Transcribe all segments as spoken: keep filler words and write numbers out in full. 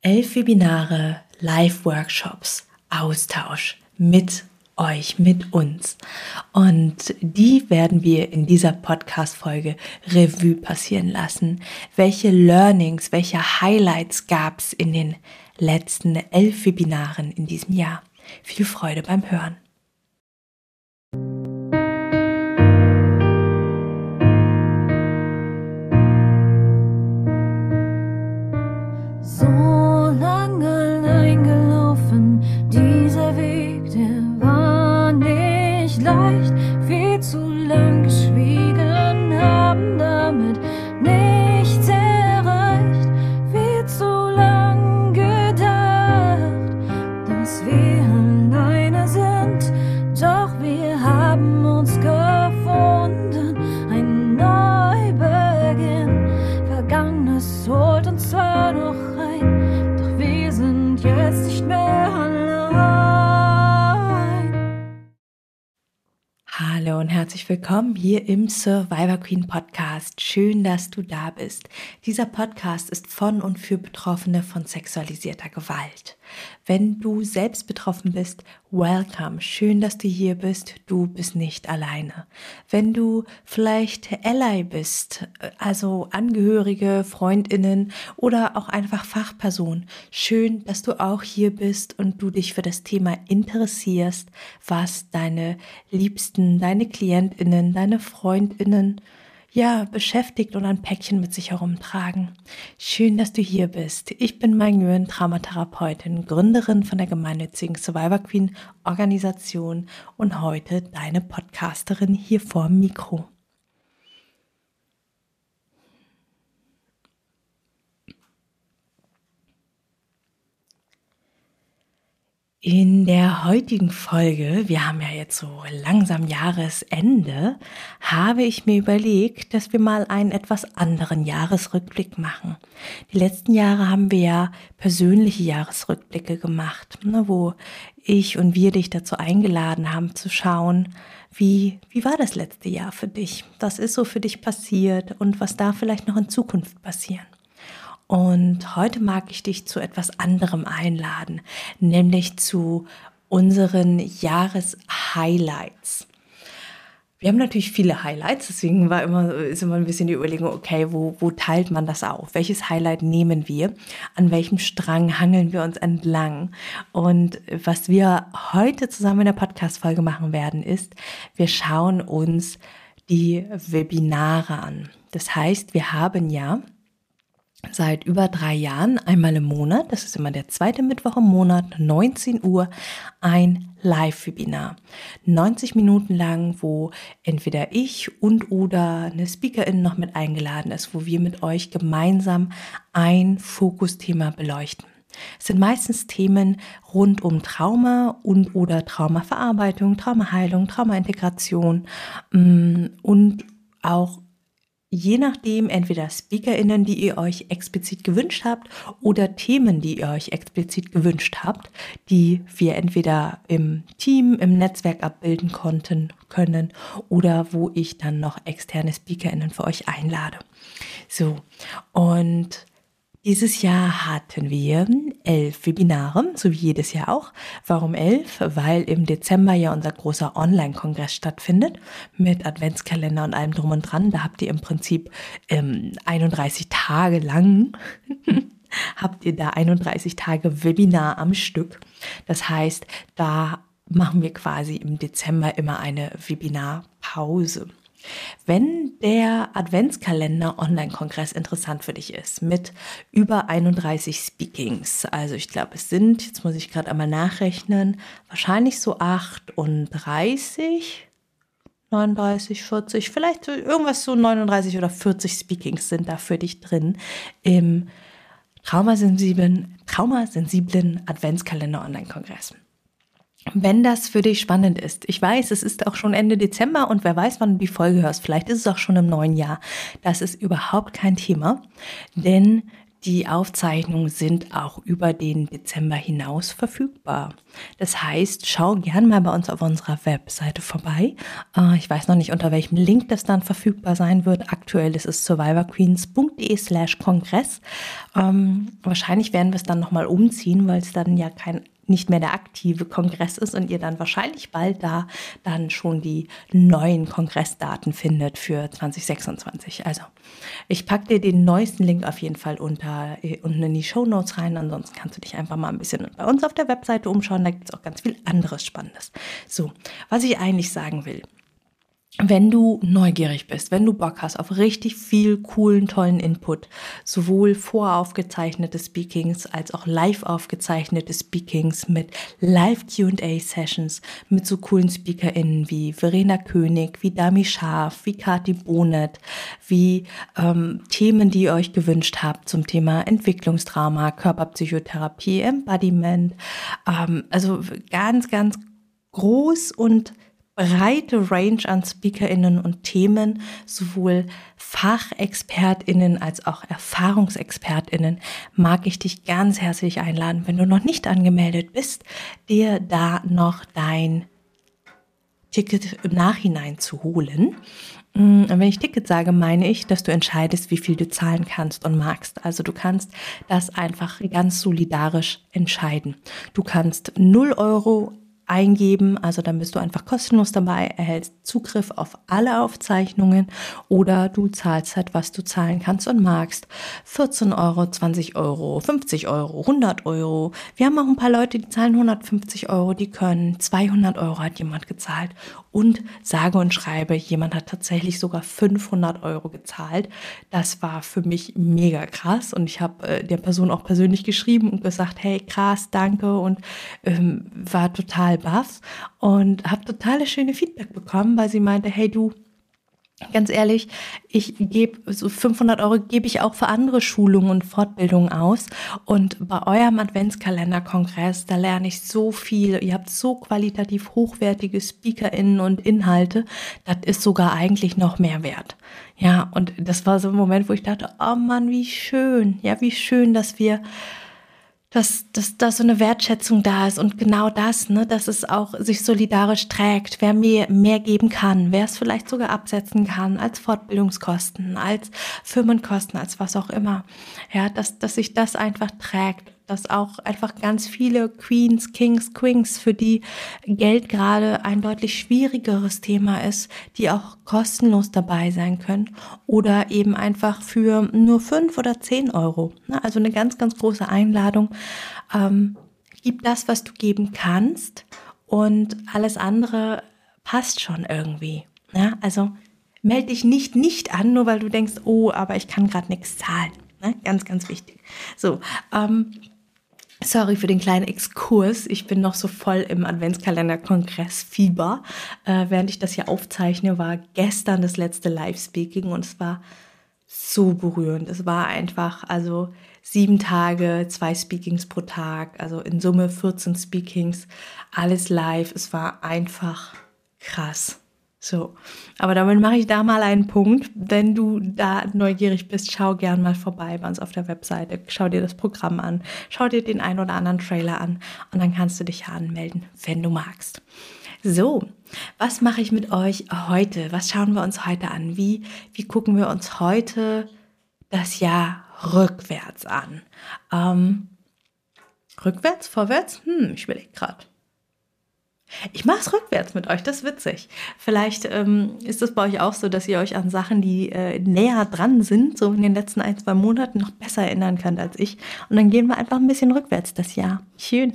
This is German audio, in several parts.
Elf Webinare, Live-Workshops, Austausch mit euch, mit uns. Und die werden wir in dieser Podcast-Folge Revue passieren lassen. Welche Learnings, welche Highlights gab es in den letzten elf Webinaren in diesem Jahr? Viel Freude beim Hören. Hallo und herzlich willkommen hier im Survivor Queen Podcast. Schön, dass du da bist. Dieser Podcast ist von und für Betroffene von sexualisierter Gewalt. Wenn du selbst betroffen bist, welcome. Schön, dass du hier bist. Du bist nicht alleine. Wenn du vielleicht Ally bist, also Angehörige, FreundInnen oder auch einfach Fachperson, schön, dass du auch hier bist und du dich für das Thema interessierst, was deine Liebsten, deine KlientInnen, deine FreundInnen ja, beschäftigt und ein Päckchen mit sich herumtragen. Schön, dass du hier bist. Ich bin Mai Nguyen, Traumatherapeutin, Gründerin von der gemeinnützigen Survivor Queen Organisation und heute deine Podcasterin hier vor dem Mikro. In der heutigen Folge, wir haben ja jetzt so langsam Jahresende, habe ich mir überlegt, dass wir mal einen etwas anderen Jahresrückblick machen. Die letzten Jahre haben wir ja persönliche Jahresrückblicke gemacht, ne, wo ich und wir dich dazu eingeladen haben zu schauen, wie, wie war das letzte Jahr für dich? Was ist so für dich passiert und was darf vielleicht noch in Zukunft passieren? Und heute mag ich dich zu etwas anderem einladen, nämlich zu unseren Jahreshighlights. Wir haben natürlich viele Highlights, deswegen war immer, ist immer ein bisschen die Überlegung, okay, wo, wo teilt man das auf? Welches Highlight nehmen wir? An welchem Strang hangeln wir uns entlang? Und was wir heute zusammen in der Podcast-Folge machen werden, ist, wir schauen uns die Webinare an. Das heißt, wir haben ja seit über drei Jahren einmal im Monat, das ist immer der zweite Mittwoch im Monat, neunzehn Uhr, ein Live-Webinar. neunzig Minuten lang, wo entweder ich und oder eine Speakerin noch mit eingeladen ist, wo wir mit euch gemeinsam ein Fokusthema beleuchten. Es sind meistens Themen rund um Trauma und oder Traumaverarbeitung, Traumaheilung, Traumaintegration und auch je nachdem, entweder SpeakerInnen, die ihr euch explizit gewünscht habt oder Themen, die ihr euch explizit gewünscht habt, die wir entweder im Team, im Netzwerk abbilden konnten, können oder wo ich dann noch externe SpeakerInnen für euch einlade. So, und dieses Jahr hatten wir elf Webinare, so wie jedes Jahr auch. Warum elf? Weil im Dezember ja unser großer Online-Kongress stattfindet mit Adventskalender und allem drum und dran. Da habt ihr im Prinzip ähm, einunddreißig Tage lang, habt ihr da einunddreißig Tage Webinar am Stück. Das heißt, da machen wir quasi im Dezember immer eine Webinarpause. Wenn der Adventskalender Online-Kongress interessant für dich ist, mit über einunddreißig Speakings, also ich glaube es sind, jetzt muss ich gerade einmal nachrechnen, wahrscheinlich so achtunddreißig, neununddreißig, vierzig, vielleicht irgendwas so neununddreißig oder vierzig Speakings sind da für dich drin im traumasensiblen, traumasensiblen Adventskalender Online-Kongress. Wenn das für dich spannend ist, ich weiß, es ist auch schon Ende Dezember und wer weiß, wann du die Folge hörst, vielleicht ist es auch schon im neuen Jahr, das ist überhaupt kein Thema, denn Die Aufzeichnungen sind auch über den Dezember hinaus verfügbar. Das heißt, schau gern mal bei uns auf unserer Webseite vorbei. Äh, ich weiß noch nicht, unter welchem Link das dann verfügbar sein wird. Aktuell ist es survivorqueens.de slash Kongress. Ähm, wahrscheinlich werden wir es dann nochmal umziehen, weil es dann ja kein nicht mehr der aktive Kongress ist und ihr dann wahrscheinlich bald da dann schon die neuen Kongressdaten findet für zwanzig sechsundzwanzig. Also ich packe dir den neuesten Link auf jeden Fall unter, unten in die Shownotes rein. Ansonsten kannst du dich einfach mal ein bisschen bei uns auf der Webseite umschauen. Da gibt es auch ganz viel anderes Spannendes. So, was ich eigentlich sagen will. Wenn du neugierig bist, wenn du Bock hast auf richtig viel coolen, tollen Input, sowohl voraufgezeichnete Speakings als auch live aufgezeichnete Speakings mit Live-Q und A-Sessions mit so coolen SpeakerInnen wie Verena König, wie Dami Scharf, wie Kati Bonet, wie ähm, Themen, die ihr euch gewünscht habt zum Thema Entwicklungstrauma, Körperpsychotherapie, Embodiment, ähm, also ganz, ganz groß und breite Range an SpeakerInnen und Themen, sowohl FachexpertInnen als auch ErfahrungsexpertInnen, mag ich dich ganz herzlich einladen, wenn du noch nicht angemeldet bist, dir da noch dein Ticket im Nachhinein zu holen. Und wenn ich Ticket sage, meine ich, dass du entscheidest, wie viel du zahlen kannst und magst. Also du kannst das einfach ganz solidarisch entscheiden. Du kannst null Euro eingeben, also dann bist du einfach kostenlos dabei, erhältst Zugriff auf alle Aufzeichnungen oder du zahlst halt, was du zahlen kannst und magst. vierzehn Euro, zwanzig Euro, fünfzig Euro, hundert Euro. Wir haben auch ein paar Leute, die zahlen hundertfünfzig Euro, die können. zweihundert Euro hat jemand gezahlt und sage und schreibe, jemand hat tatsächlich sogar fünfhundert Euro gezahlt. Das war für mich mega krass und ich habe äh, der Person auch persönlich geschrieben und gesagt, hey krass, danke und ähm, war total baff und habe totale schöne Feedback bekommen, weil sie meinte, hey du, ganz ehrlich, ich gebe so fünfhundert Euro gebe ich auch für andere Schulungen und Fortbildungen aus und bei eurem Adventskalender-Kongress, da lerne ich so viel, ihr habt so qualitativ hochwertige SpeakerInnen und Inhalte, das ist sogar eigentlich noch mehr wert. Ja, und das war so ein Moment, wo ich dachte, oh Mann, wie schön, ja, wie schön, dass wir dass, dass, dass so eine Wertschätzung da ist und genau das, ne, dass es auch sich solidarisch trägt, wer mir mehr geben kann, wer es vielleicht sogar absetzen kann als Fortbildungskosten, als Firmenkosten, als was auch immer, ja, dass, dass sich das einfach trägt, dass auch einfach ganz viele Queens, Kings, Queens, für die Geld gerade ein deutlich schwierigeres Thema ist, die auch kostenlos dabei sein können oder eben einfach für nur fünf oder zehn Euro. Also eine ganz, ganz große Einladung. Ähm, gib das, was du geben kannst und alles andere passt schon irgendwie. Ja, also melde dich nicht nicht an, nur weil du denkst, oh, aber ich kann gerade nichts zahlen. Ne? Ganz, ganz wichtig. So, ähm, Sorry für den kleinen Exkurs. Ich bin noch so voll im Adventskalender-Kongress-Fieber. Äh, während ich das hier aufzeichne, war gestern das letzte Live-Speaking und es war so berührend. Es war einfach, also sieben Tage, zwei Speakings pro Tag, also in Summe vierzehn Speakings, alles live. Es war einfach krass. So, aber damit mache ich da mal einen Punkt. Wenn du da neugierig bist, schau gern mal vorbei bei uns auf der Webseite. Schau dir das Programm an, schau dir den ein oder anderen Trailer an und dann kannst du dich ja anmelden, wenn du magst. So, was mache ich mit euch heute? Was schauen wir uns heute an? Wie, wie gucken wir uns heute das Jahr rückwärts an? Ähm, rückwärts, vorwärts? Hm, ich überlege gerade. Ich mache es rückwärts mit euch, das ist witzig. Vielleicht ähm, ist es bei euch auch so, dass ihr euch an Sachen, die äh, näher dran sind, so in den letzten ein, zwei Monaten noch besser erinnern könnt als ich. Und dann gehen wir einfach ein bisschen rückwärts das Jahr. Schön.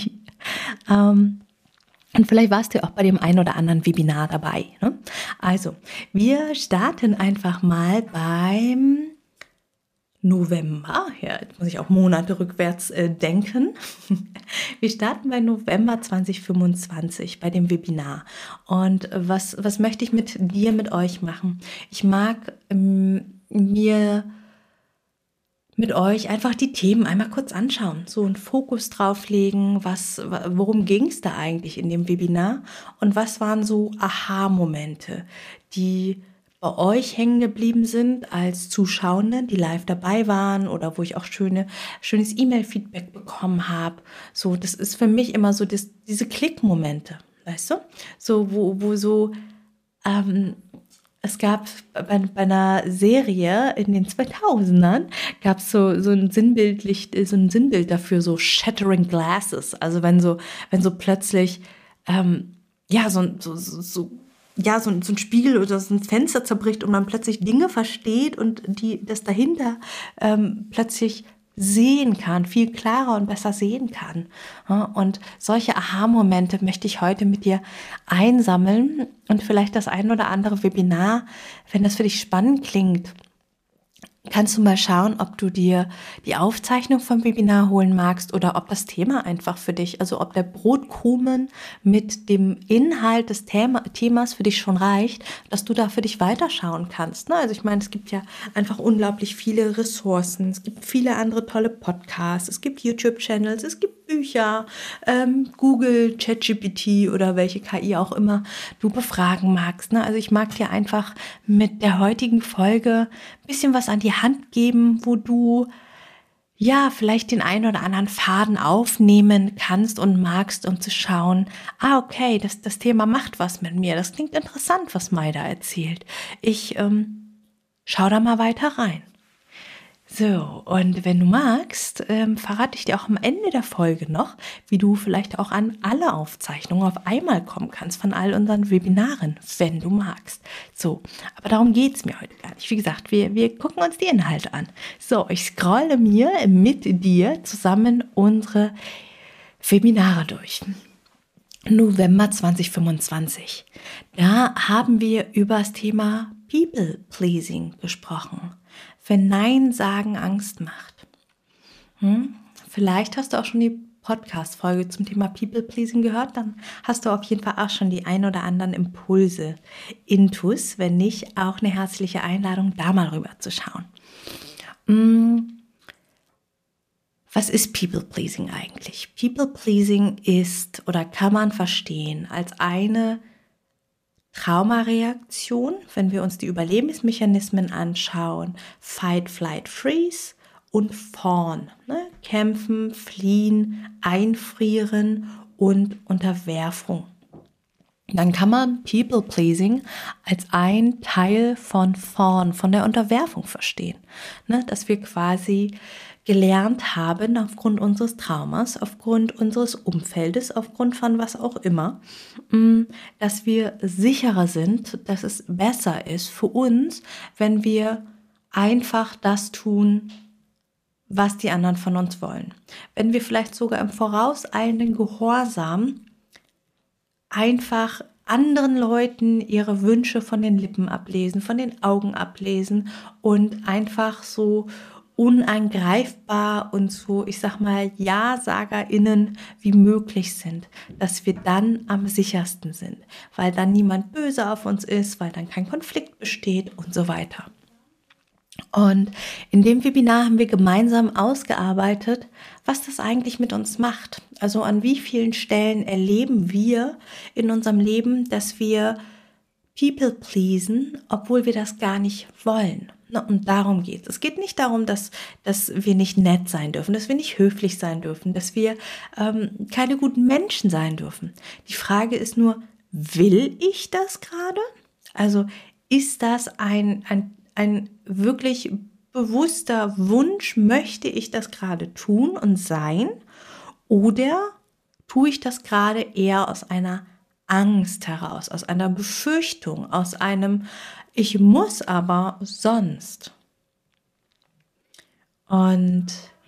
ähm, und vielleicht warst du auch bei dem einen oder anderen Webinar dabei. Ne? Also, wir starten einfach mal beim November, ja, jetzt muss ich auch Monate rückwärts äh, denken. Wir starten bei November zwanzig fünfundzwanzig bei dem Webinar. Und was, was möchte ich mit dir, mit euch machen? Ich mag ähm, mir mit euch einfach die Themen einmal kurz anschauen, so einen Fokus drauflegen, was, worum ging es da eigentlich in dem Webinar und was waren so Aha-Momente, die bei euch hängen geblieben sind als Zuschauende, die live dabei waren oder wo ich auch schöne, schönes E-Mail-Feedback bekommen habe. So, das ist für mich immer so das, diese Klickmomente, weißt du? So, wo, wo so, ähm, es gab bei, bei einer Serie in den zweitausendern gab es so, so ein Sinnbildlich, so ein Sinnbild dafür, so Shattering Glasses. Also wenn so, wenn so plötzlich, ähm, ja, so, so, so, so ja, so, so ein Spiegel oder so ein Fenster zerbricht und man plötzlich Dinge versteht und die das dahinter ähm, plötzlich sehen kann, viel klarer und besser sehen kann. Ja, und solche Aha-Momente möchte ich heute mit dir einsammeln und vielleicht das ein oder andere Webinar, wenn das für dich spannend klingt, kannst du mal schauen, ob du dir die Aufzeichnung vom Webinar holen magst oder ob das Thema einfach für dich, also ob der Brotkrumen mit dem Inhalt des Thema, Themas für dich schon reicht, dass du da für dich weiterschauen kannst. Ne? Also ich meine, es gibt ja einfach unglaublich viele Ressourcen, es gibt viele andere tolle Podcasts, es gibt YouTube-Channels, es gibt Bücher, ähm, Google, ChatGPT oder welche K I auch immer du befragen magst. Ne? Also ich mag dir einfach mit der heutigen Folge ein bisschen was an die Hand geben, wo du ja vielleicht den einen oder anderen Faden aufnehmen kannst und magst, um zu schauen, ah okay, das, das Thema macht was mit mir. Das klingt interessant, was Maida erzählt. Ich ähm, schau da mal weiter rein. So, und wenn du magst, ähm, verrate ich dir auch am Ende der Folge noch, wie du vielleicht auch an alle Aufzeichnungen auf einmal kommen kannst von all unseren Webinaren, wenn du magst. So, aber darum geht's mir heute gar nicht. Wie gesagt, wir, wir gucken uns die Inhalte an. So, ich scrolle mir mit dir zusammen unsere Webinare durch. November zwanzig fünfundzwanzig. Da haben wir über das Thema People Pleasing gesprochen. Wenn Nein sagen Angst macht. Hm? Vielleicht hast du auch schon die Podcast-Folge zum Thema People Pleasing gehört, dann hast du auf jeden Fall auch schon die ein oder anderen Impulse intus, wenn nicht, auch eine herzliche Einladung, da mal rüber zu schauen. Hm. Was ist People Pleasing eigentlich? People Pleasing ist oder kann man verstehen als eine Traumareaktion, wenn wir uns die Überlebensmechanismen anschauen, Fight, Flight, Freeze und Fawn, ne? Kämpfen, Fliehen, Einfrieren und Unterwerfung. Dann kann man People Pleasing als ein Teil von Fawn, von der Unterwerfung verstehen, ne? Dass wir quasi gelernt haben, aufgrund unseres Traumas, aufgrund unseres Umfeldes, aufgrund von was auch immer, dass wir sicherer sind, dass es besser ist für uns, wenn wir einfach das tun, was die anderen von uns wollen. Wenn wir vielleicht sogar im vorauseilenden Gehorsam einfach anderen Leuten ihre Wünsche von den Lippen ablesen, von den Augen ablesen und einfach so unangreifbar und so, ich sag mal, Ja-SagerInnen wie möglich sind, dass wir dann am sichersten sind, weil dann niemand böse auf uns ist, weil dann kein Konflikt besteht und so weiter. Und in dem Webinar haben wir gemeinsam ausgearbeitet, was das eigentlich mit uns macht. Also an wie vielen Stellen erleben wir in unserem Leben, dass wir People pleasen, obwohl wir das gar nicht wollen. Und darum geht es. Es geht nicht darum, dass, dass wir nicht nett sein dürfen, dass wir nicht höflich sein dürfen, dass wir ähm, keine guten Menschen sein dürfen. Die Frage ist nur, will ich das gerade? Also ist das ein, ein, ein wirklich bewusster Wunsch, möchte ich das gerade tun und sein? Oder tue ich das gerade eher aus einer Angst heraus, aus einer Befürchtung, aus einem Ich muss aber sonst. Und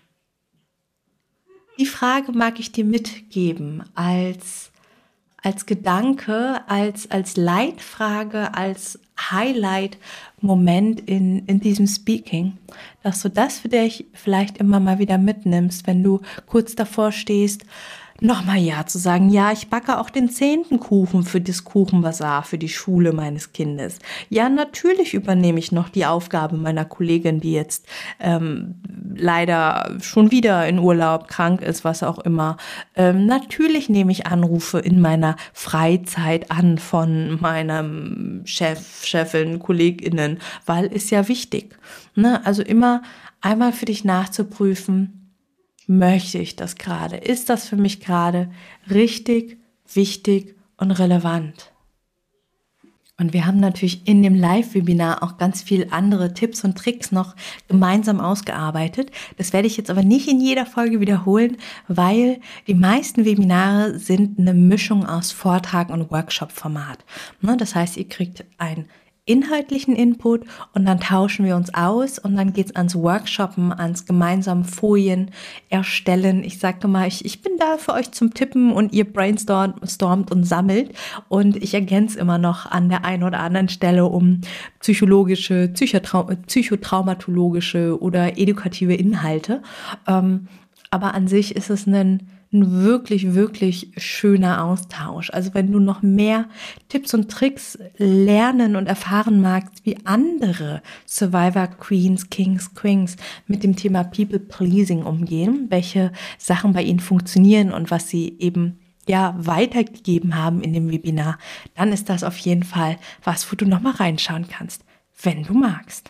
die Frage mag ich dir mitgeben als, als Gedanke, als, als Leitfrage, als Highlight-Moment in, in diesem Speaking, dass du das für dich vielleicht immer mal wieder mitnimmst, wenn du kurz davor stehst, nochmal Ja zu sagen. Ja, ich backe auch den zehnten Kuchen für das Kuchenbazar, für die Schule meines Kindes. Ja, natürlich übernehme ich noch die Aufgabe meiner Kollegin, die jetzt ähm, leider schon wieder in Urlaub, krank ist, was auch immer. Ähm, natürlich nehme ich Anrufe in meiner Freizeit an von meinem Chef, Chefin, KollegInnen, weil ist ja wichtig. Ne? Also immer einmal für dich nachzuprüfen, möchte ich das gerade? Ist das für mich gerade richtig, wichtig und relevant? Und wir haben natürlich in dem Live-Webinar auch ganz viel andere Tipps und Tricks noch gemeinsam ausgearbeitet. Das werde ich jetzt aber nicht in jeder Folge wiederholen, weil die meisten Webinare sind eine Mischung aus Vortrag und Workshop-Format. Das heißt, ihr kriegt ein inhaltlichen Input und dann tauschen wir uns aus und dann geht's ans Workshoppen, ans gemeinsame Folien erstellen. Ich sage mal, ich, ich bin da für euch zum Tippen und ihr brainstormt und sammelt und ich ergänze immer noch an der einen oder anderen Stelle um psychologische, Psychotrau- psychotraumatologische oder edukative Inhalte. Ähm, aber an sich ist es ein ein wirklich, wirklich schöner Austausch. Also wenn du noch mehr Tipps und Tricks lernen und erfahren magst, wie andere Survivor Queens, Kings, Queens mit dem Thema People Pleasing umgehen, welche Sachen bei ihnen funktionieren und was sie eben ja weitergegeben haben in dem Webinar, dann ist das auf jeden Fall was, wo du noch mal reinschauen kannst, wenn du magst.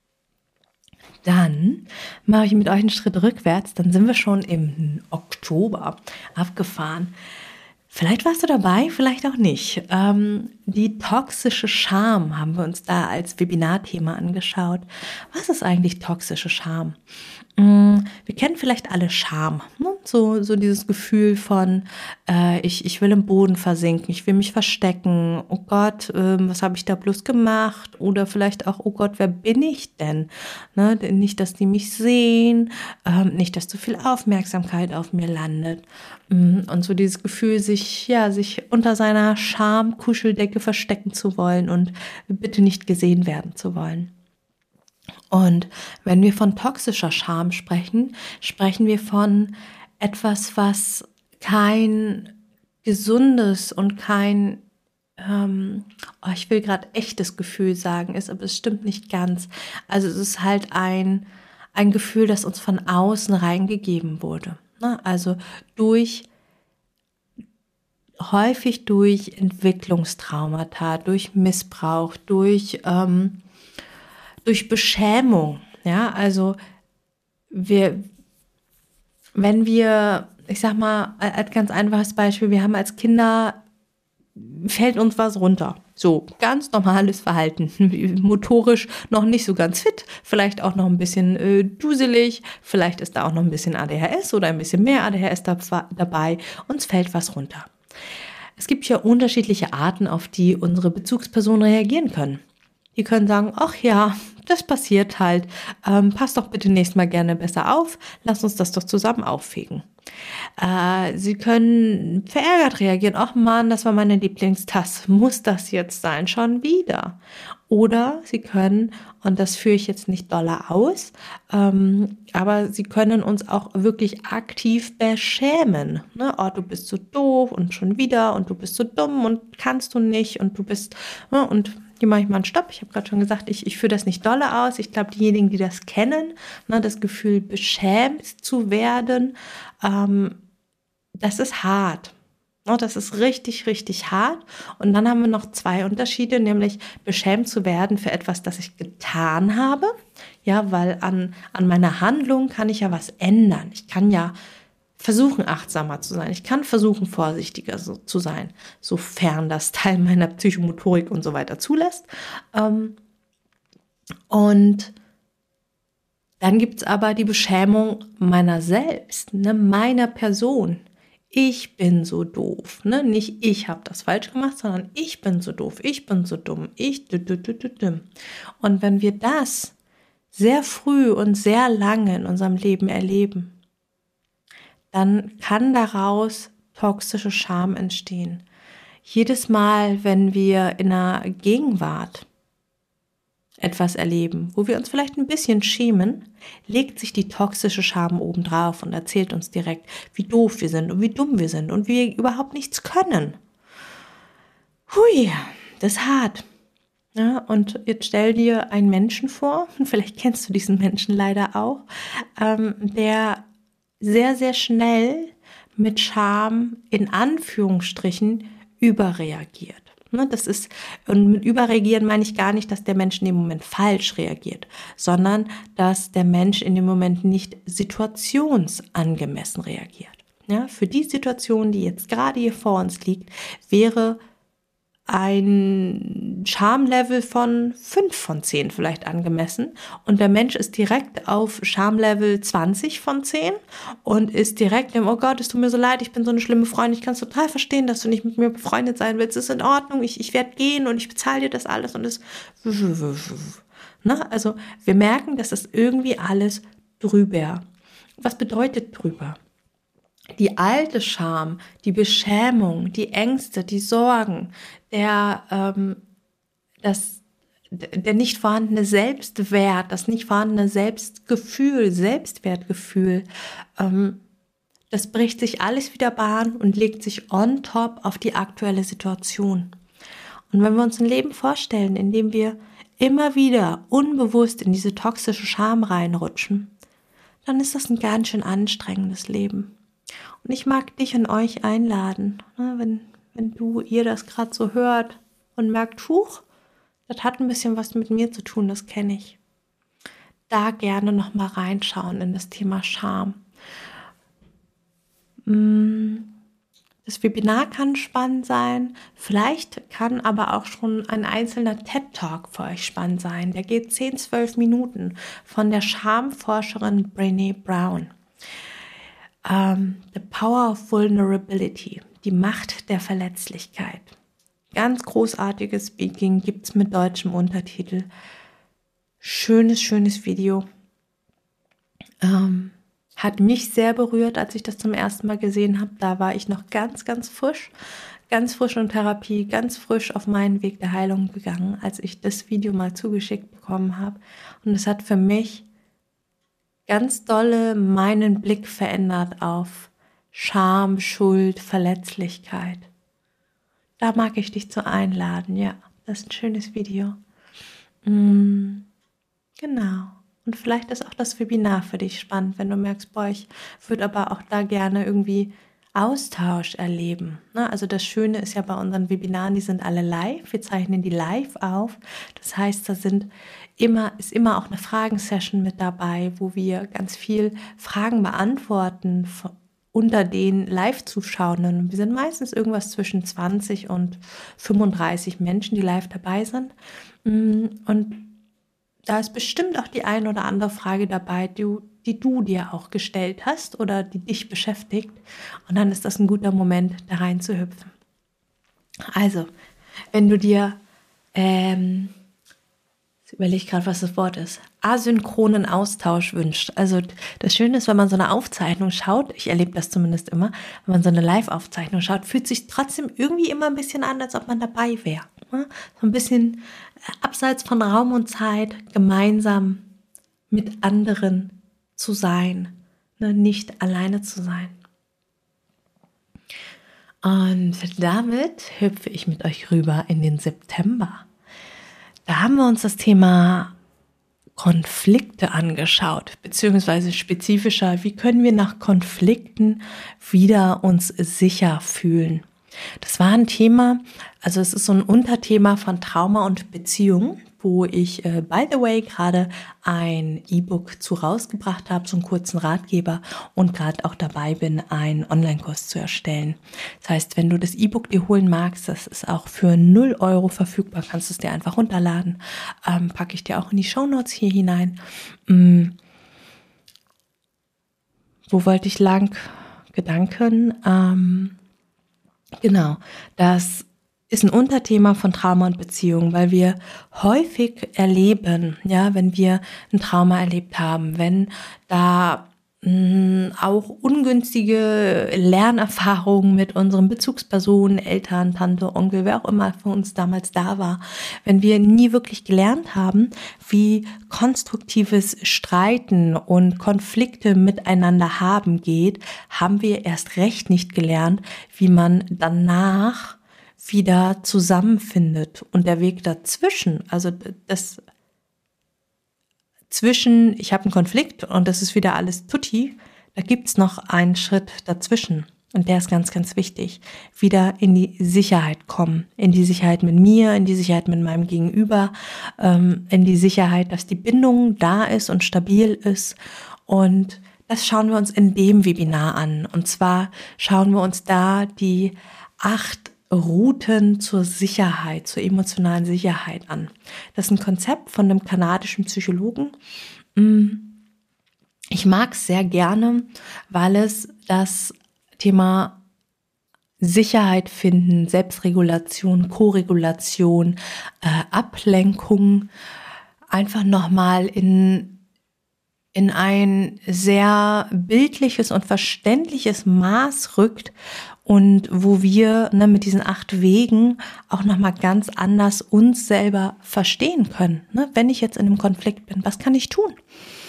Dann mache ich mit euch einen Schritt rückwärts, dann sind wir schon im Oktober abgefahren. Vielleicht warst du dabei, vielleicht auch nicht. Ähm, die toxische Scham haben wir uns da als Webinarthema angeschaut. Was ist eigentlich toxische Scham? Wir kennen vielleicht alle Scham, ne? so, so dieses Gefühl von, äh, ich, ich will im Boden versinken, ich will mich verstecken, oh Gott, ähm, was habe ich da bloß gemacht? Oder vielleicht auch, oh Gott, wer bin ich denn? Ne? Nicht, dass die mich sehen, ähm, nicht, dass zu viel Aufmerksamkeit auf mir landet. Und so dieses Gefühl, sich, ja, sich unter seiner Scham-Kuscheldecke verstecken zu wollen und bitte nicht gesehen werden zu wollen. Und wenn wir von toxischer Scham sprechen, sprechen wir von etwas, was kein gesundes und kein, ähm, oh, ich will gerade echtes Gefühl sagen, ist, aber es stimmt nicht ganz. Also es ist halt ein, ein Gefühl, das uns von außen reingegeben wurde. Ne? Also durch, häufig durch Entwicklungstraumata, durch Missbrauch, durch ähm, durch Beschämung, ja, also wir, wenn wir, ich sag mal, als ganz einfaches Beispiel, wir haben als Kinder, fällt uns was runter, so ganz normales Verhalten, motorisch noch nicht so ganz fit, vielleicht auch noch ein bisschen äh, duselig, vielleicht ist da auch noch ein bisschen A D H S oder ein bisschen mehr A D H S da, dabei, uns fällt was runter. Es gibt ja unterschiedliche Arten, auf die unsere Bezugspersonen reagieren können. Die können sagen, ach ja, das passiert halt, ähm, pass doch bitte nächstes Mal gerne besser auf, lass uns das doch zusammen auffegen. Äh, sie können verärgert reagieren, ach Mann, das war meine Lieblingstasse, muss das jetzt sein, schon wieder? Oder sie können, und das führe ich jetzt nicht doller aus, ähm, aber sie können uns auch wirklich aktiv beschämen. Ne? Oh, du bist so doof und schon wieder und du bist so dumm und kannst du nicht und du bist, ne? Und hier mache ich mal einen Stopp. Ich habe gerade schon gesagt, ich, ich führe das nicht dolle aus. Ich glaube, diejenigen, die das kennen, ne, das Gefühl, beschämt zu werden, ähm, das ist hart. Ne, das ist richtig, richtig hart. Und dann haben wir noch zwei Unterschiede, nämlich beschämt zu werden für etwas, das ich getan habe. Ja, weil an, an meiner Handlung kann ich ja was ändern. Ich kann ja versuchen, achtsamer zu sein. Ich kann versuchen, vorsichtiger so, zu sein, sofern das Teil meiner Psychomotorik und so weiter zulässt. Ähm, und dann gibt's aber die Beschämung meiner selbst, ne, meiner Person. Ich bin so doof, ne? Nicht ich habe das falsch gemacht, sondern ich bin so doof, ich bin so dumm, ich. Und wenn wir das sehr früh und sehr lange in unserem Leben erleben, dann kann daraus toxische Scham entstehen. Jedes Mal, wenn wir in einer Gegenwart etwas erleben, wo wir uns vielleicht ein bisschen schämen, legt sich die toxische Scham obendrauf und erzählt uns direkt, wie doof wir sind und wie dumm wir sind und wir überhaupt nichts können. Hui, das ist hart. Ja, und jetzt stell dir einen Menschen vor, vielleicht kennst du diesen Menschen leider auch, ähm, der sehr, sehr schnell mit Scham in Anführungsstrichen überreagiert. Das ist, und mit überreagieren meine ich gar nicht, dass der Mensch in dem Moment falsch reagiert, sondern dass der Mensch in dem Moment nicht situationsangemessen reagiert. Ja, für die Situation, die jetzt gerade hier vor uns liegt, wäre ein Schamlevel von fünf von zehn vielleicht angemessen und der Mensch ist direkt auf Schamlevel zwanzig von zehn und ist direkt im, oh Gott, es tut mir so leid, ich bin so eine schlimme Freundin, ich kann es total verstehen, dass du nicht mit mir befreundet sein willst, es ist in Ordnung, ich, ich werde gehen und ich bezahle dir das alles und es, ne? Also wir merken, dass das irgendwie alles drüber. Was bedeutet drüber? Die alte Scham, die Beschämung, die Ängste, die Sorgen, der, ähm, das, der nicht vorhandene Selbstwert, das nicht vorhandene Selbstgefühl, Selbstwertgefühl, ähm, das bricht sich alles wieder Bahn und legt sich on top auf die aktuelle Situation. Und wenn wir uns ein Leben vorstellen, in dem wir immer wieder unbewusst in diese toxische Scham reinrutschen, dann ist das ein ganz schön anstrengendes Leben. Und ich mag dich und euch einladen, ne, wenn, wenn du, ihr das gerade so hört und merkt, huch, das hat ein bisschen was mit mir zu tun, das kenne ich. Da gerne nochmal reinschauen in das Thema Scham. Das Webinar kann spannend sein, vielleicht kann aber auch schon ein einzelner TED-Talk für euch spannend sein. Der geht zehn, zwölf Minuten von der Schamforscherin Brené Brown. Um, The Power of Vulnerability, die Macht der Verletzlichkeit. Ganz großartiges Speaking, gibt es mit deutschem Untertitel. Schönes, schönes Video. Um, hat mich sehr berührt, als ich das zum ersten Mal gesehen habe. Da war ich noch ganz, ganz frisch, ganz frisch in Therapie, ganz frisch auf meinen Weg der Heilung gegangen, als ich das Video mal zugeschickt bekommen habe. Und es hat für mich ganz dolle meinen Blick verändert auf Scham, Schuld, Verletzlichkeit. Da mag ich dich zu einladen, ja, das ist ein schönes Video. Mm, genau. Und vielleicht ist auch das Webinar für dich spannend, wenn du merkst, boah, ich würde aber auch da gerne irgendwie Austausch erleben. Also das Schöne ist ja bei unseren Webinaren, die sind alle live, wir zeichnen die live auf. Das heißt, da sind immer, ist immer auch eine Fragensession mit dabei, wo wir ganz viel Fragen beantworten unter den Live-Zuschauenden. Wir sind meistens irgendwas zwischen zwanzig und fünfunddreißig Menschen, die live dabei sind. Und da ist bestimmt auch die eine oder andere Frage dabei, die, die du dir auch gestellt hast oder die dich beschäftigt. Und dann ist das ein guter Moment, da reinzuhüpfen. Also, wenn du dir, ähm, jetzt überlege ich gerade, was das Wort ist, asynchronen Austausch wünscht. Also das Schöne ist, wenn man so eine Aufzeichnung schaut, ich erlebe das zumindest immer, wenn man so eine Live-Aufzeichnung schaut, fühlt sich trotzdem irgendwie immer ein bisschen an, als ob man dabei wäre. So ein bisschen abseits von Raum und Zeit, gemeinsam mit anderen zu sein, nicht alleine zu sein. Und damit hüpfe ich mit euch rüber in den September. Da haben wir uns das Thema Konflikte angeschaut, beziehungsweise spezifischer, wie können wir nach Konflikten wieder uns sicher fühlen. Das war ein Thema, also es ist so ein Unterthema von Trauma und Beziehung, wo ich, äh, by the way, gerade ein E-Book zu rausgebracht habe, so einen kurzen Ratgeber und gerade auch dabei bin, einen Online-Kurs zu erstellen. Das heißt, wenn du das E-Book dir holen magst, das ist auch für null Euro verfügbar, kannst du es dir einfach runterladen, ähm, packe ich dir auch in die Shownotes hier hinein. Hm. Wo wollte ich lang? Gedanken, ähm, Genau, das ist ein Unterthema von Trauma und Beziehung, weil wir häufig erleben, ja, wenn wir ein Trauma erlebt haben, wenn da mh, auch ungünstige Lernerfahrungen mit unseren Bezugspersonen, Eltern, Tante, Onkel, wer auch immer für uns damals da war. Wenn wir nie wirklich gelernt haben, wie konstruktives Streiten und Konflikte miteinander haben geht, haben wir erst recht nicht gelernt, wie man danach wieder zusammenfindet. Und der Weg dazwischen, also das zwischen, ich habe einen Konflikt und das ist wieder alles tutti, da gibt's noch einen Schritt dazwischen. Und der ist ganz, ganz wichtig. Wieder in die Sicherheit kommen. In die Sicherheit mit mir, in die Sicherheit mit meinem Gegenüber, ähm, in die Sicherheit, dass die Bindung da ist und stabil ist. Und das schauen wir uns in dem Webinar an. Und zwar schauen wir uns da die acht Routen zur Sicherheit, zur emotionalen Sicherheit an. Das ist ein Konzept von einem kanadischen Psychologen. Ich mag es sehr gerne, weil es das Thema Sicherheit finden, Selbstregulation, Koregulation, äh, Ablenkung einfach nochmal in in ein sehr bildliches und verständliches Maß rückt und wo wir ne, mit diesen acht Wegen auch nochmal ganz anders uns selber verstehen können. Ne? Wenn ich jetzt in einem Konflikt bin, was kann ich tun?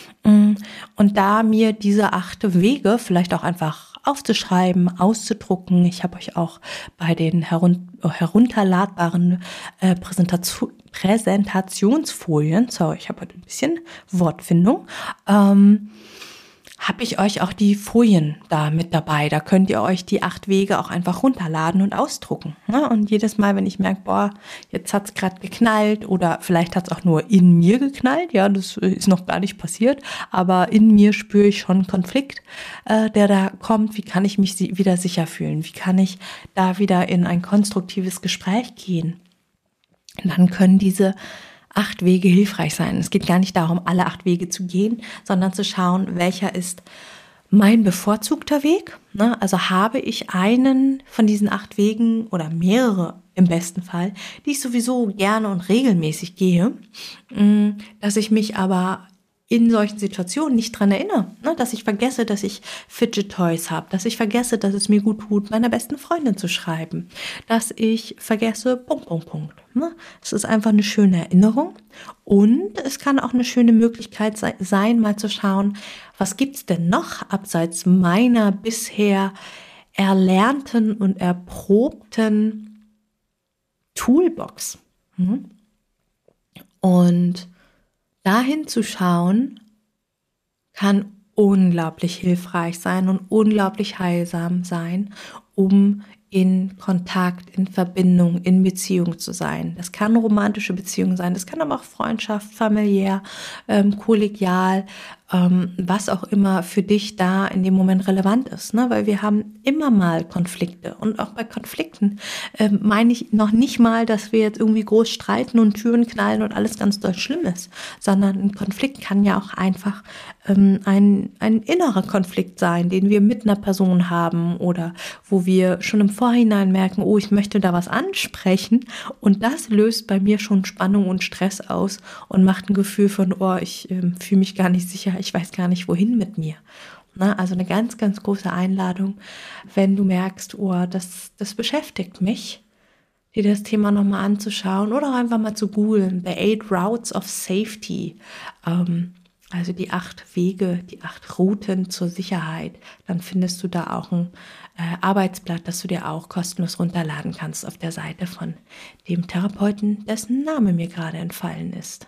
Und da mir diese acht Wege vielleicht auch einfach aufzuschreiben, auszudrucken. Ich habe euch auch bei den herun- herunterladbaren äh, Präsentation, Präsentationsfolien, sorry, ich habe heute ein bisschen Wortfindung, ähm, habe ich euch auch die Folien da mit dabei. Da könnt ihr euch die acht Wege auch einfach runterladen und ausdrucken. Ne? Und jedes Mal, wenn ich merke, boah, jetzt hat's gerade geknallt oder vielleicht hat's auch nur in mir geknallt, ja, das ist noch gar nicht passiert, aber in mir spüre ich schon einen Konflikt, äh, der da kommt. Wie kann ich mich wieder sicher fühlen? Wie kann ich da wieder in ein konstruktives Gespräch gehen? Und dann können diese acht Wege hilfreich sein. Es geht gar nicht darum, alle acht Wege zu gehen, sondern zu schauen, welcher ist mein bevorzugter Weg. Also habe ich einen von diesen acht Wegen oder mehrere im besten Fall, die ich sowieso gerne und regelmäßig gehe, dass ich mich aber in solchen Situationen nicht dran erinnere, ne? Dass ich vergesse, dass ich Fidget Toys habe, dass ich vergesse, dass es mir gut tut, meiner besten Freundin zu schreiben, dass ich vergesse, Punkt, Punkt, Punkt. Ne? Es ist einfach eine schöne Erinnerung und es kann auch eine schöne Möglichkeit se- sein, mal zu schauen, was gibt's denn noch abseits meiner bisher erlernten und erprobten Toolbox. Hm? Und dahin zu schauen, kann unglaublich hilfreich sein und unglaublich heilsam sein, um in Kontakt, in Verbindung, in Beziehung zu sein. Das kann romantische Beziehung sein, das kann aber auch Freundschaft, familiär, ähm, kollegial, ähm, was auch immer für dich da in dem Moment relevant ist. Ne? Weil wir haben immer mal Konflikte und auch bei Konflikten ähm, meine ich noch nicht mal, dass wir jetzt irgendwie groß streiten und Türen knallen und alles ganz doll schlimm ist, sondern ein Konflikt kann ja auch einfach ähm, ein, ein innerer Konflikt sein, den wir mit einer Person haben oder wo wir schon im Vorhinein merken, oh, ich möchte da was ansprechen und das löst bei mir schon Spannung und Stress aus und macht ein Gefühl von, oh, ich äh, fühle mich gar nicht sicher, ich weiß gar nicht, wohin mit mir. Na, also eine ganz, ganz große Einladung, wenn du merkst, oh, das, das beschäftigt mich, dir das Thema nochmal anzuschauen oder auch einfach mal zu googeln, The Eight Routes of Safety, ähm, also die acht Wege, die acht Routen zur Sicherheit, dann findest du da auch ein äh, Arbeitsblatt, das du dir auch kostenlos runterladen kannst auf der Seite von dem Therapeuten, dessen Name mir gerade entfallen ist.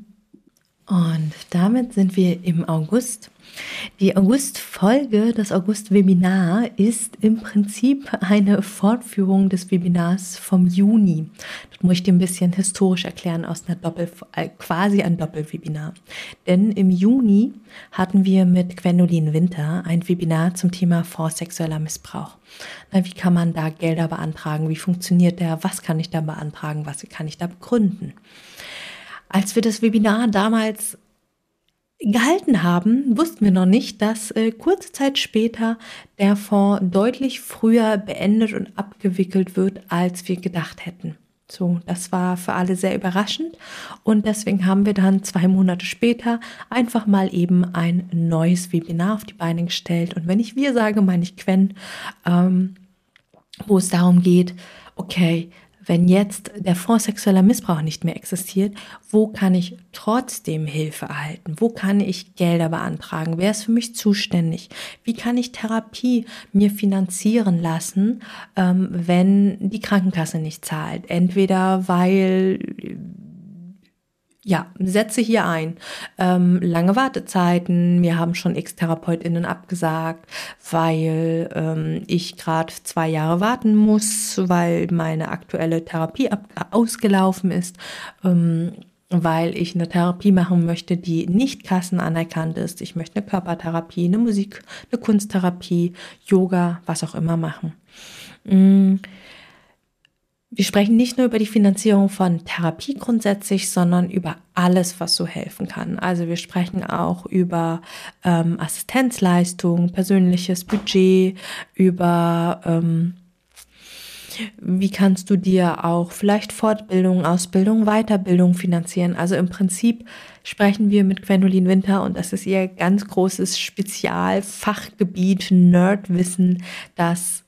Und damit sind wir im August. Die August-Folge, das August-Webinar ist im Prinzip eine Fortführung des Webinars vom Juni. Das muss ich dir ein bisschen historisch erklären, aus einer Doppel, äh, quasi ein Doppelwebinar. Denn im Juni hatten wir mit Gwendolin Winter ein Webinar zum Thema Fonds sexueller Missbrauch. Na, wie kann man da Gelder beantragen? Wie funktioniert der? Was kann ich da beantragen? Was kann ich da begründen? Als wir das Webinar damals gehalten haben, wussten wir noch nicht, dass äh, kurze Zeit später der Fonds deutlich früher beendet und abgewickelt wird, als wir gedacht hätten. So, das war für alle sehr überraschend und deswegen haben wir dann zwei Monate später einfach mal eben ein neues Webinar auf die Beine gestellt. Und wenn ich wir sage, meine ich Quen, ähm, wo es darum geht, okay, wenn jetzt der Fonds sexueller Missbrauch nicht mehr existiert, wo kann ich trotzdem Hilfe erhalten? Wo kann ich Gelder beantragen? Wer ist für mich zuständig? Wie kann ich Therapie mir finanzieren lassen, ähm, wenn die Krankenkasse nicht zahlt? Entweder weil ja, setze hier ein. Ähm, lange Wartezeiten, mir haben schon X TherapeutInnen abgesagt, weil ähm, ich gerade zwei Jahre warten muss, weil meine aktuelle Therapie ab ausgelaufen ist, ähm, weil ich eine Therapie machen möchte, die nicht kassenanerkannt ist. Ich möchte eine Körpertherapie, eine Musik, eine Kunsttherapie, Yoga, was auch immer machen. Mm. Wir sprechen nicht nur über die Finanzierung von Therapie grundsätzlich, sondern über alles, was so helfen kann. Also wir sprechen auch über ähm, Assistenzleistung, persönliches Budget, über ähm, wie kannst du dir auch vielleicht Fortbildung, Ausbildung, Weiterbildung finanzieren. Also im Prinzip sprechen wir mit Gwendolin Winter und das ist ihr ganz großes Spezialfachgebiet, Nerdwissen, das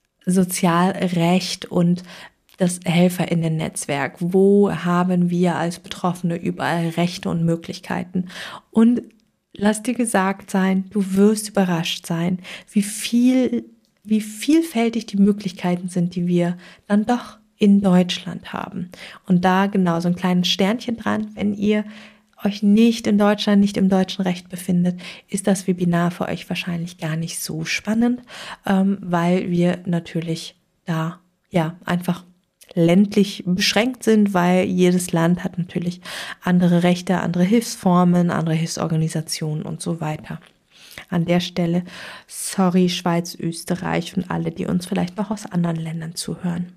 Sozialrecht und das HelferInnen-Netzwerk. Wo haben wir als Betroffene überall Rechte und Möglichkeiten? Und lass dir gesagt sein, du wirst überrascht sein, wie viel, wie vielfältig die Möglichkeiten sind, die wir dann doch in Deutschland haben. Und da genau so ein kleines Sternchen dran, wenn ihr euch nicht in Deutschland, nicht im deutschen Recht befindet, ist das Webinar für euch wahrscheinlich gar nicht so spannend, ähm, weil wir natürlich da ja einfach ländlich beschränkt sind, weil jedes Land hat natürlich andere Rechte, andere Hilfsformen, andere Hilfsorganisationen und so weiter. An der Stelle, sorry Schweiz, Österreich und alle, die uns vielleicht noch aus anderen Ländern zuhören.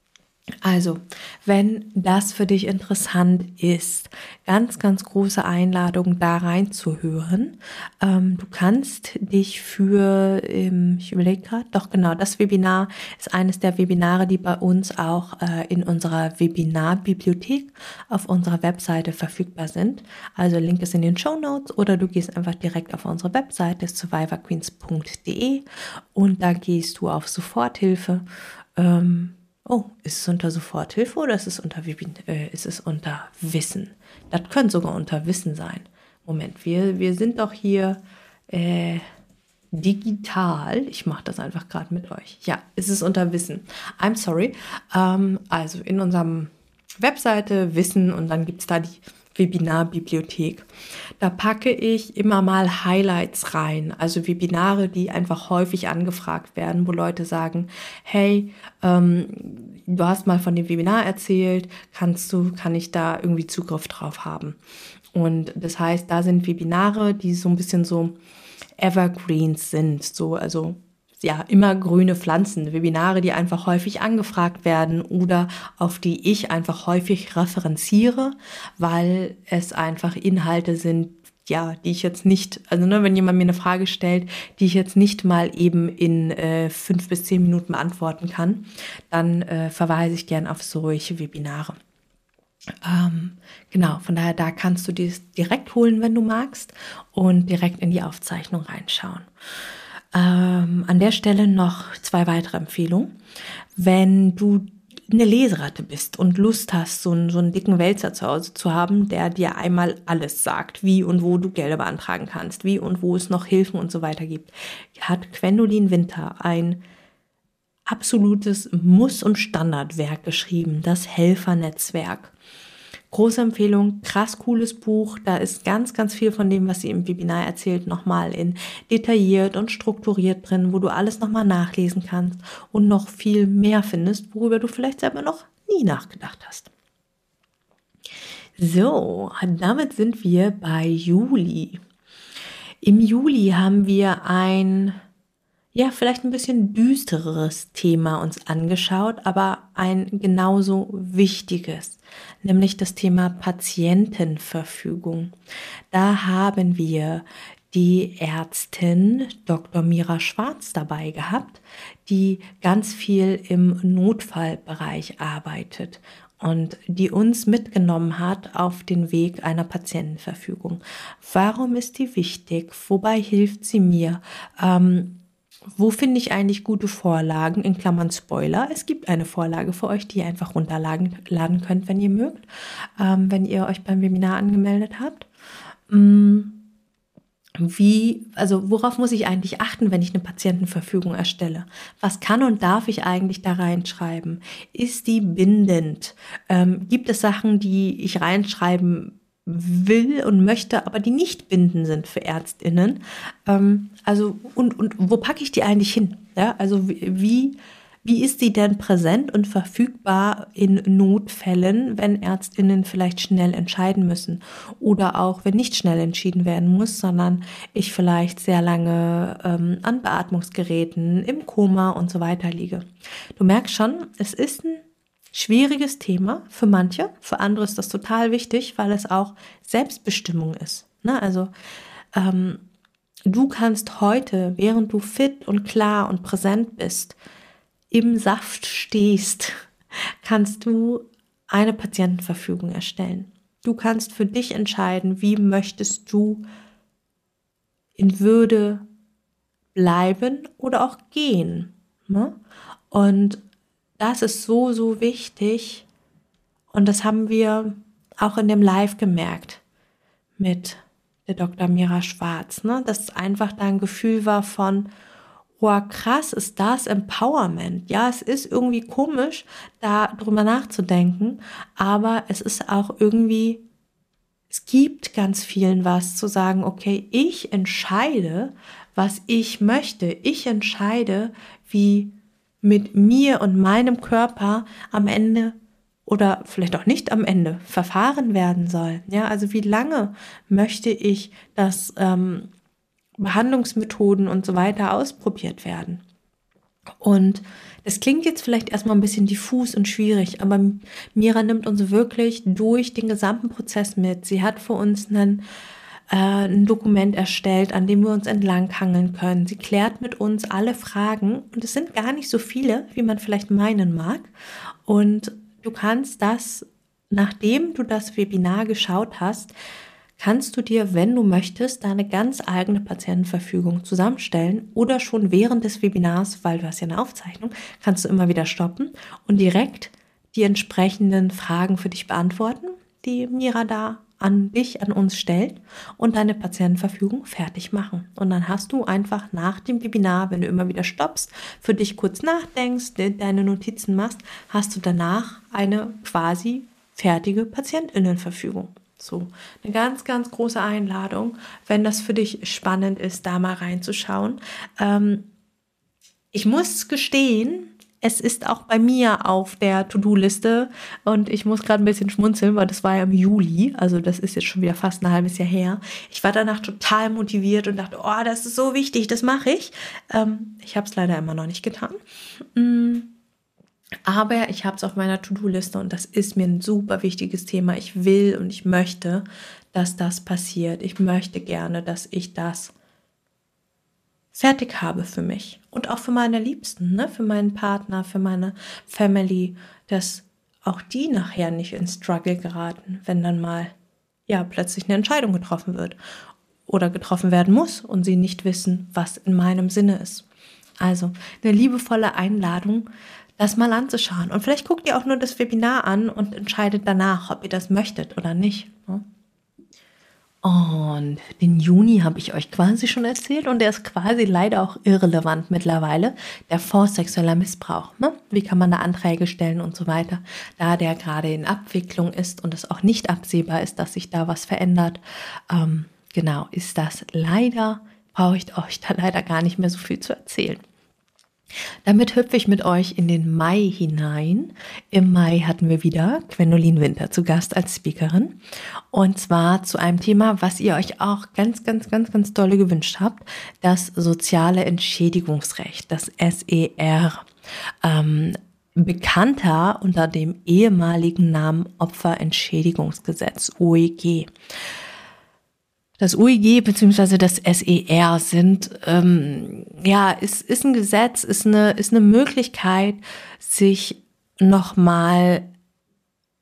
Also, wenn das für dich interessant ist, ganz, ganz große Einladung, da reinzuhören. Ähm, du kannst dich für, ähm, ich überlege gerade, doch genau, das Webinar ist eines der Webinare, die bei uns auch äh, in unserer Webinarbibliothek auf unserer Webseite verfügbar sind. Also Link ist in den Shownotes oder du gehst einfach direkt auf unsere Webseite survivor queens punkt de und da gehst du auf Soforthilfe. Ähm, Oh, ist es unter Soforthilfe oder ist es unter, äh, ist es unter Wissen? Das könnte sogar unter Wissen sein. Moment, wir, wir sind doch hier äh, digital. Ich mache das einfach gerade mit euch. Ja, ist es unter Wissen. I'm sorry. Ähm, also in unserem Webseite Wissen und dann gibt es da die Webinarbibliothek. Da packe ich immer mal Highlights rein, also Webinare, die einfach häufig angefragt werden, wo Leute sagen, hey, ähm, du hast mal von dem Webinar erzählt, kannst du, kann ich da irgendwie Zugriff drauf haben? Und das heißt, da sind Webinare, die so ein bisschen so Evergreens sind, so, also ja, immer grüne Pflanzen, Webinare, die einfach häufig angefragt werden oder auf die ich einfach häufig referenziere, weil es einfach Inhalte sind, ja, die ich jetzt nicht, also ne, wenn jemand mir eine Frage stellt, die ich jetzt nicht mal eben in äh, fünf bis zehn Minuten beantworten kann, dann äh, verweise ich gern auf solche Webinare. Ähm, genau, von daher, da kannst du dies direkt holen, wenn du magst und direkt in die Aufzeichnung reinschauen. Ähm, an der Stelle noch zwei weitere Empfehlungen. Wenn du eine Leseratte bist und Lust hast, so einen, so einen dicken Wälzer zu Hause zu haben, der dir einmal alles sagt, wie und wo du Gelder beantragen kannst, wie und wo es noch Hilfen und so weiter gibt, hat Gwendolin Winter ein absolutes Muss- und Standardwerk geschrieben, das Helfernetzwerk. Große Empfehlung, krass cooles Buch. Da ist ganz, ganz viel von dem, was sie im Webinar erzählt, nochmal in detailliert und strukturiert drin, wo du alles nochmal nachlesen kannst und noch viel mehr findest, worüber du vielleicht selber noch nie nachgedacht hast. So, damit sind wir bei Juli. Im Juli haben wir ein ja, vielleicht ein bisschen düstereres Thema uns angeschaut, aber ein genauso wichtiges, nämlich das Thema Patientenverfügung. Da haben wir die Ärztin Doktor Mira Schwarz dabei gehabt, die ganz viel im Notfallbereich arbeitet und die uns mitgenommen hat auf den Weg einer Patientenverfügung. Warum ist die wichtig? Wobei hilft sie mir? Ähm, wo finde ich eigentlich gute Vorlagen? In Klammern Spoiler. Es gibt eine Vorlage für euch, die ihr einfach runterladen laden könnt, wenn ihr mögt, ähm, wenn ihr euch beim Webinar angemeldet habt. Mm. Wie, also worauf muss ich eigentlich achten, wenn ich eine Patientenverfügung erstelle? Was kann und darf ich eigentlich da reinschreiben? Ist die bindend? Ähm, gibt es Sachen, die ich reinschreiben will und möchte, aber die nicht bindend sind für ÄrztInnen? Ähm, also und, und wo packe ich die eigentlich hin? Ja, also wie, wie ist sie denn präsent und verfügbar in Notfällen, wenn ÄrztInnen vielleicht schnell entscheiden müssen oder auch, wenn nicht schnell entschieden werden muss, sondern ich vielleicht sehr lange ähm, an Beatmungsgeräten, im Koma und so weiter liege. Du merkst schon, es ist ein schwieriges Thema für manche, für andere ist das total wichtig, weil es auch Selbstbestimmung ist. Ne? Also ähm, du kannst heute, während du fit und klar und präsent bist, im Saft stehst, kannst du eine Patientenverfügung erstellen. Du kannst für dich entscheiden, wie möchtest du in Würde bleiben oder auch gehen. Ne? Und das ist so, so wichtig. Und das haben wir auch in dem Live gemerkt mit der Doktor Mira Schwarz, ne? Dass einfach da ein Gefühl war von, wow, krass, ist das Empowerment. Ja, es ist irgendwie komisch, da drüber nachzudenken, aber es ist auch irgendwie, es gibt ganz vielen was zu sagen, okay, ich entscheide, was ich möchte. Ich entscheide, wie mit mir und meinem Körper am Ende oder vielleicht auch nicht am Ende verfahren werden soll. Ja, also wie lange möchte ich das ähm, Behandlungsmethoden und so weiter ausprobiert werden. Und das klingt jetzt vielleicht erstmal ein bisschen diffus und schwierig, aber Mira nimmt uns wirklich durch den gesamten Prozess mit. Sie hat für uns einen, äh, ein Dokument erstellt, an dem wir uns entlanghangeln können. Sie klärt mit uns alle Fragen und es sind gar nicht so viele, wie man vielleicht meinen mag. Und du kannst das, nachdem du das Webinar geschaut hast, kannst du dir, wenn du möchtest, deine ganz eigene Patientenverfügung zusammenstellen oder schon während des Webinars, weil du hast ja eine Aufzeichnung, kannst du immer wieder stoppen und direkt die entsprechenden Fragen für dich beantworten, die Mira da an dich, an uns stellt und deine Patientenverfügung fertig machen. Und dann hast du einfach nach dem Webinar, wenn du immer wieder stoppst, für dich kurz nachdenkst, deine Notizen machst, hast du danach eine quasi fertige PatientInnenverfügung. So, eine ganz, ganz große Einladung, wenn das für dich spannend ist, da mal reinzuschauen. Ähm, ich muss gestehen, es ist auch bei mir auf der To-Do-Liste und ich muss gerade ein bisschen schmunzeln, weil das war ja im Juli, also das ist jetzt schon wieder fast ein halbes Jahr her. Ich war danach total motiviert und dachte, oh, das ist so wichtig, das mache ich. Ähm, ich habe es leider immer noch nicht getan. Mm. Aber ich habe es auf meiner To-Do-Liste und das ist mir ein super wichtiges Thema. Ich will und ich möchte, dass das passiert. Ich möchte gerne, dass ich das fertig habe für mich und auch für meine Liebsten, ne? Für meinen Partner, für meine Family, dass auch die nachher nicht in Struggle geraten, wenn dann mal ja plötzlich eine Entscheidung getroffen wird oder getroffen werden muss und sie nicht wissen, was in meinem Sinne ist. Also eine liebevolle Einladung, das mal anzuschauen. Und vielleicht guckt ihr auch nur das Webinar an und entscheidet danach, ob ihr das möchtet oder nicht. Und den Juni habe ich euch quasi schon erzählt und der ist quasi leider auch irrelevant mittlerweile. Der Fonds sexueller Missbrauch. Ne? Wie kann man da Anträge stellen und so weiter. Da der gerade in Abwicklung ist und es auch nicht absehbar ist, dass sich da was verändert. Ähm, genau, ist das leider, brauche ich euch da leider gar nicht mehr so viel zu erzählen. Damit hüpfe ich mit euch in den Mai hinein. Im Mai hatten wir wieder Gwendolin Winter zu Gast als Speakerin. Und zwar zu einem Thema, was ihr euch auch ganz, ganz, ganz, ganz dolle gewünscht habt. Das soziale Entschädigungsrecht, das S E R. Ähm, bekannter unter dem ehemaligen Namen Opferentschädigungsgesetz, O E G. Das O E G bzw. das S E R sind, ähm, ja, ist, ist ein Gesetz, ist eine, ist eine Möglichkeit, sich nochmal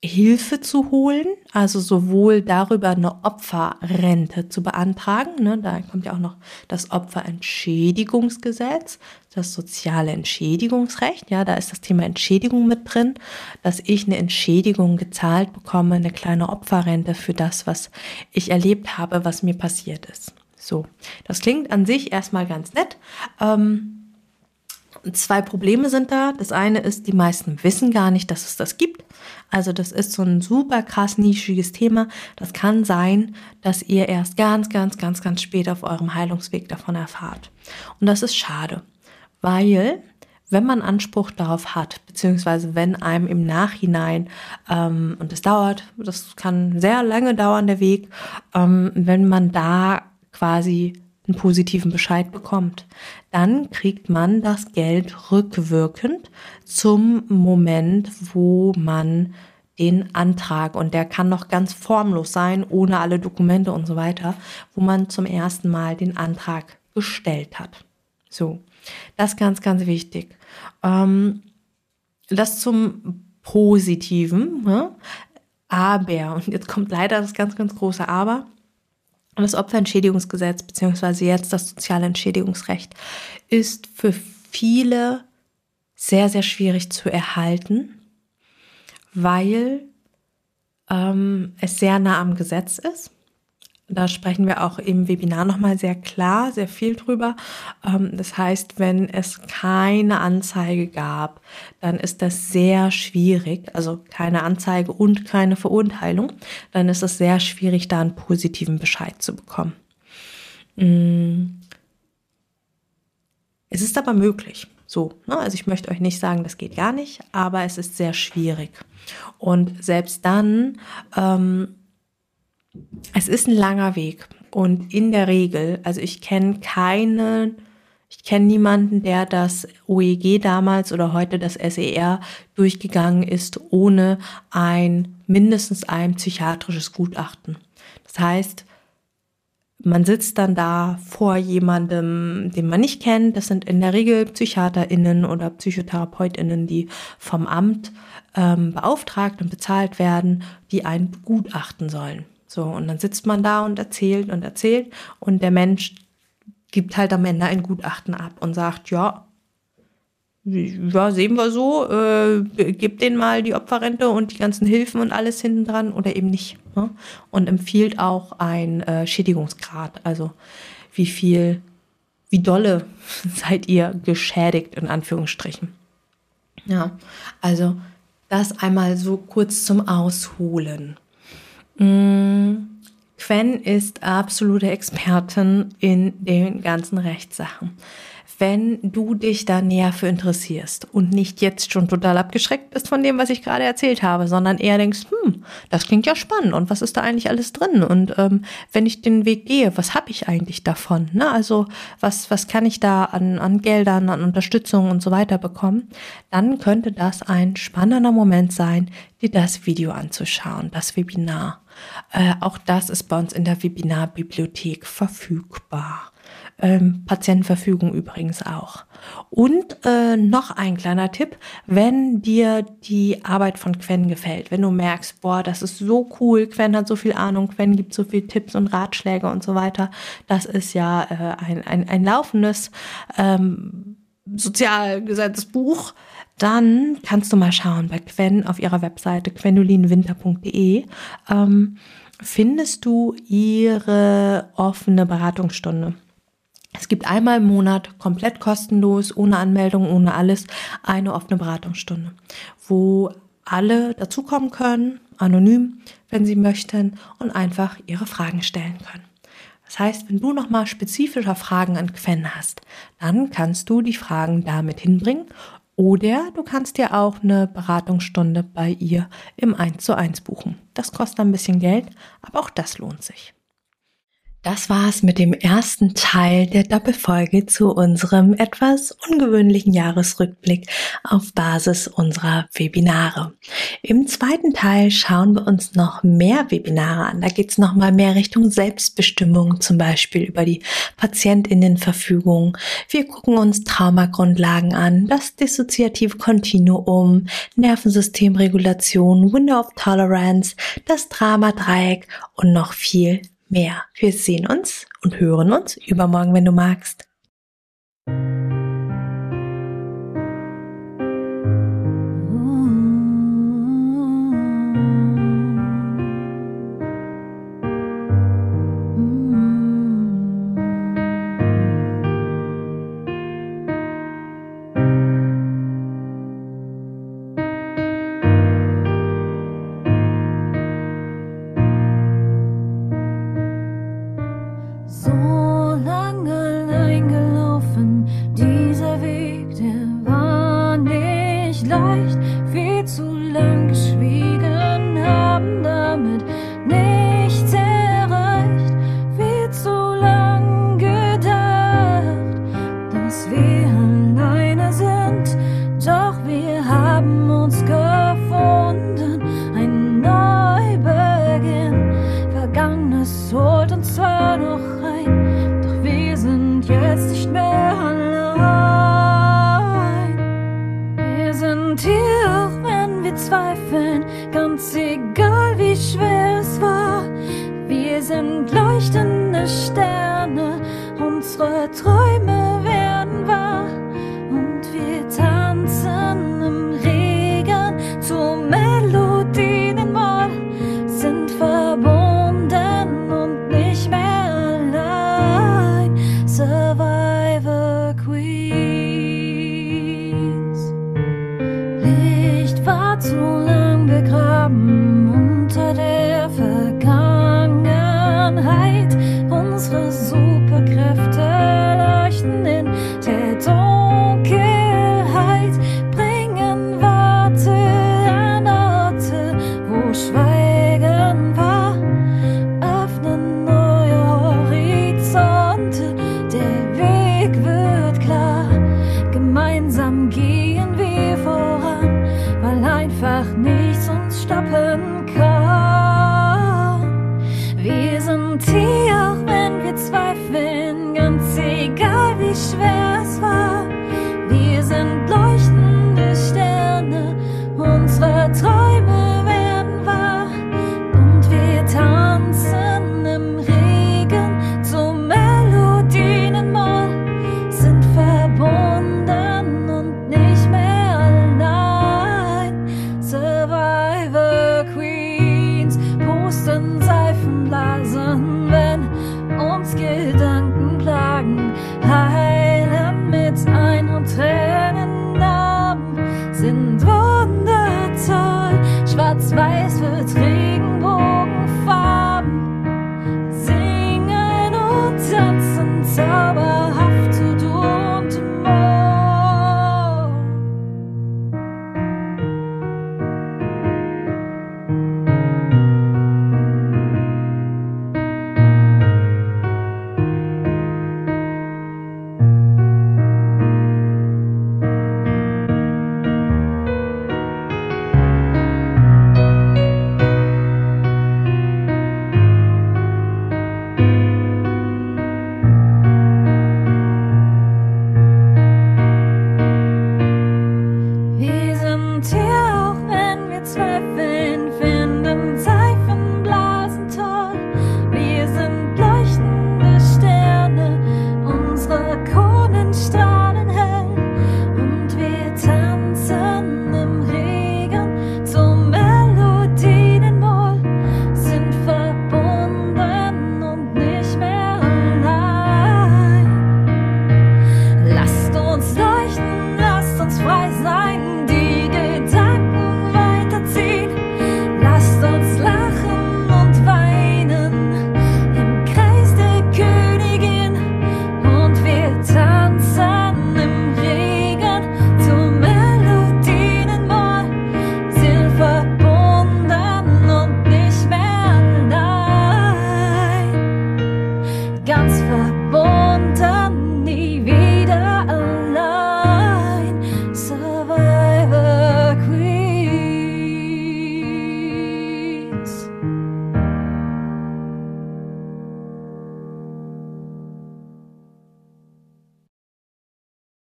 Hilfe zu holen, also sowohl darüber eine Opferrente zu beantragen, ne, da kommt ja auch noch das Opferentschädigungsgesetz, das soziale Entschädigungsrecht, ja, da ist das Thema Entschädigung mit drin, dass ich eine Entschädigung gezahlt bekomme, eine kleine Opferrente für das, was ich erlebt habe, was mir passiert ist. So, das klingt an sich erstmal ganz nett. Ähm, Zwei Probleme sind da. Das eine ist, die meisten wissen gar nicht, dass es das gibt. Also das ist so ein super krass nischiges Thema. Das kann sein, dass ihr erst ganz, ganz, ganz, ganz spät auf eurem Heilungsweg davon erfahrt. Und das ist schade, weil wenn man Anspruch darauf hat, beziehungsweise wenn einem im Nachhinein, ähm, und das dauert, das kann sehr lange dauern, der Weg, ähm, wenn man da quasi einen positiven Bescheid bekommt, dann kriegt man das Geld rückwirkend zum Moment, wo man den Antrag, und der kann noch ganz formlos sein, ohne alle Dokumente und so weiter, wo man zum ersten Mal den Antrag gestellt hat. So, das ist ganz, ganz wichtig. Ähm, das zum Positiven, ne? Aber, und jetzt kommt leider das ganz, ganz große Aber, das Opferentschädigungsgesetz beziehungsweise jetzt das soziale Entschädigungsrecht ist für viele sehr, sehr schwierig zu erhalten, weil ähm, es sehr nah am Gesetz ist. Da sprechen wir auch im Webinar nochmal sehr klar, sehr viel drüber. Ähm, das heißt, wenn es keine Anzeige gab, dann ist das sehr schwierig, also keine Anzeige und keine Verurteilung, dann ist es sehr schwierig, da einen positiven Bescheid zu bekommen. Es ist aber möglich. So, ne? Also ich möchte euch nicht sagen, das geht gar nicht, aber es ist sehr schwierig. Und selbst dann, ähm, es ist ein langer Weg und in der Regel, also ich kenne keine, ich kenne niemanden, der das O E G damals oder heute das S E R durchgegangen ist, ohne ein, mindestens ein psychiatrisches Gutachten. Das heißt, man sitzt dann da vor jemandem, den man nicht kennt. Das sind in der Regel PsychiaterInnen oder PsychotherapeutInnen, die vom Amt ähm, beauftragt und bezahlt werden, die einen begutachten sollen. So, und dann sitzt man da und erzählt und erzählt und der Mensch gibt halt am Ende ein Gutachten ab und sagt, ja, ja, sehen wir so, äh, gib denen mal die Opferrente und die ganzen Hilfen und alles hinten dran oder eben nicht. Ne? Und empfiehlt auch ein äh, Schädigungsgrad, also wie viel, wie dolle seid ihr geschädigt, in Anführungsstrichen. Ja, also das einmal so kurz zum Ausholen. Quen ist absolute Expertin in den ganzen Rechtssachen. Wenn du dich da näher für interessierst und nicht jetzt schon total abgeschreckt bist von dem, was ich gerade erzählt habe, sondern eher denkst, hm, das klingt ja spannend und was ist da eigentlich alles drin? Und ähm, wenn ich den Weg gehe, was habe ich eigentlich davon? Ne? Also was, was kann ich da an, an Geldern, an Unterstützung und so weiter bekommen? Dann könnte das ein spannender Moment sein, dir das Video anzuschauen, das Webinar. Äh, auch das ist bei uns in der Webinarbibliothek verfügbar. Ähm, Patientenverfügung übrigens auch. Und äh, noch ein kleiner Tipp, wenn dir die Arbeit von Quen gefällt, wenn du merkst, boah, das ist so cool, Quen hat so viel Ahnung, Quen gibt so viele Tipps und Ratschläge und so weiter, das ist ja äh, ein, ein, ein laufendes ähm, Sozialgesetzbuch, dann kannst du mal schauen bei Quen auf ihrer Webseite gwendolinwinter punkt de ähm, findest du ihre offene Beratungsstunde. Es gibt einmal im Monat komplett kostenlos, ohne Anmeldung, ohne alles, eine offene Beratungsstunde, wo alle dazukommen können, anonym, wenn sie möchten, und einfach ihre Fragen stellen können. Das heißt, wenn du nochmal spezifischer Fragen an Quen hast, dann kannst du die Fragen damit hinbringen oder du kannst dir auch eine Beratungsstunde bei ihr im eins zu eins buchen. Das kostet ein bisschen Geld, aber auch das lohnt sich. Das war's mit dem ersten Teil der Doppelfolge zu unserem etwas ungewöhnlichen Jahresrückblick auf Basis unserer Webinare. Im zweiten Teil schauen wir uns noch mehr Webinare an. Da geht's noch mal mehr Richtung Selbstbestimmung, zum Beispiel über die PatientInnenverfügung. Wir gucken uns Traumagrundlagen an, das dissoziative Kontinuum, Nervensystemregulation, Window of Tolerance, das Dramadreieck und noch viel mehr. Wir sehen uns und hören uns übermorgen, wenn du magst. So lang allein gelaufen, dieser Weg, der war nicht leicht. Viel zu lang geschwiegen, haben damit nichts erreicht. Viel zu lang gedacht, dass wir alleine sind. Doch wir haben uns gefunden, ein Neubeginn. Vergangenes holt uns zwar noch rein, doch wir sind jetzt nicht mehr allein. Wir sind hier, auch wenn wir zweifeln, ganz egal wie schwer es war. Wir sind leuchtende Sterne, unsere Träume werden wahr. Und wir tanzen im Regen zu Melodien in Moll, sind verbunden und nicht mehr allein. Survivor Queens. Licht war zu lang.